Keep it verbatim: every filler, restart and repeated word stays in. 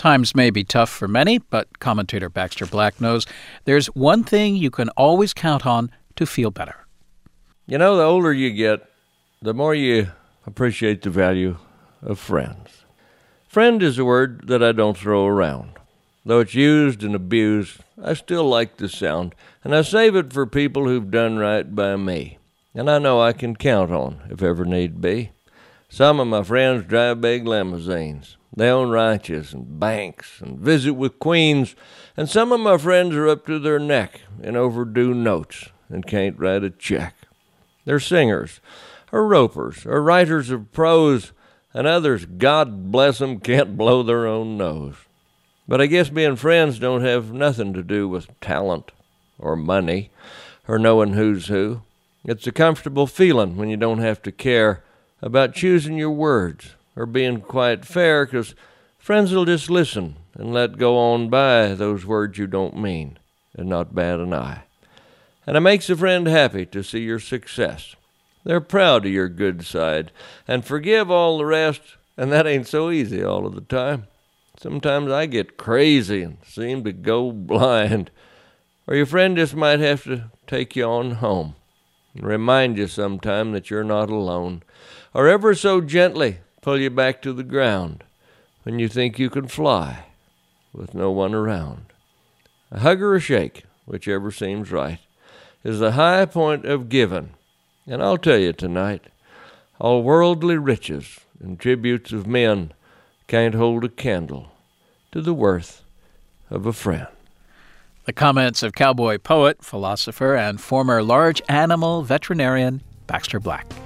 Times may be tough for many, but commentator Baxter Black knows there's one thing you can always count on to feel better. You know, the older you get, the more you appreciate the value of friends. Friend is a word that I don't throw around. Though it's used and abused, I still like the sound, and I save it for people who've done right by me, and I know I can count on if ever need be. Some of my friends drive big limousines. They own ranches and banks and visit with queens, and some of my friends are up to their neck in overdue notes and can't write a check. They're singers, or ropers, or writers of prose, and others, God bless 'em, can't blow their own nose. But I guess being friends don't have nothing to do with talent or money or knowing who's who. It's a comfortable feeling when you don't have to care about choosing your words or being quite fair, 'cause friends will just listen and let go on by those words you don't mean and not bat an eye. And it makes a friend happy to see your success. They're proud of your good side and forgive all the rest, and that ain't so easy all of the time. Sometimes I get crazy and seem to go blind, or your friend just might have to take you on home and remind you sometime that you're not alone, or ever so gently pull you back to the ground when you think you can fly with no one around. A hug or a shake, whichever seems right, is the high point of giving. And I'll tell you tonight, all worldly riches and tributes of men can't hold a candle to the worth of a friend. The comments of cowboy poet, philosopher, and former large animal veterinarian Baxter Black.